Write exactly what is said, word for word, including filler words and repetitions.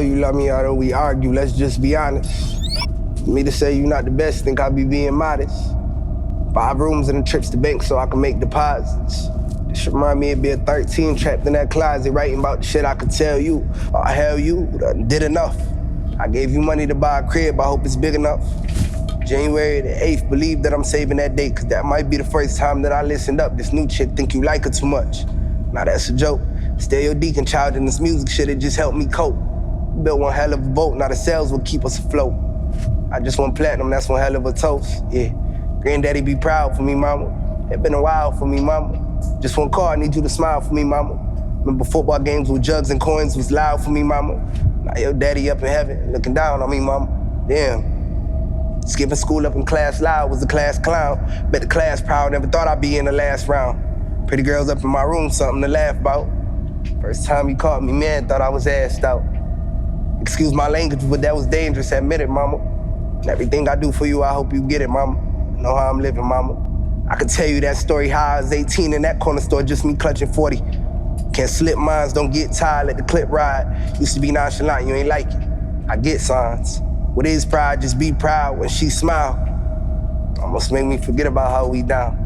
you love me, although we argue, let's just be honest. For me to say you not the best, think I be being modest. Five rooms and the trips to bank so I can make deposits. This remind me of being thirteen, trapped in that closet, writing about the shit I could tell you. Oh, hell, you done did enough. I gave you money to buy a crib, I hope it's big enough. January the eighth, believe that I'm saving that date, cause that might be the first time that I listened up. This new chick think you like her too much. Now that's a joke. Still your deacon child in this music shit, it just helped me cope. Built one hell of a boat, now the sales will keep us afloat. I just want platinum, that's one hell of a toast, yeah. Granddaddy be proud for me, mama. It been a while for me, mama. Just one call, I need you to smile for me, mama. Remember football games with jugs and coins was loud for me, mama. Now your daddy up in heaven, looking down on me, mama. Damn. Skipping school up in class loud, was the class clown. Bet the class proud, never thought I'd be in the last round. Pretty girls up in my room, something to laugh about. First time you caught me, man, thought I was assed out. Excuse my language, but that was dangerous, admit it, mama. And everything I do for you, I hope you get it, mama. Know how I'm living, mama. I could tell you that story, how I was eighteen in that corner store, just me clutching forty. Can't slip minds, don't get tired, let the clip ride. Used to be nonchalant, you ain't like it. I get signs. What is pride? Just be proud when she smile. Almost make me forget about how we down.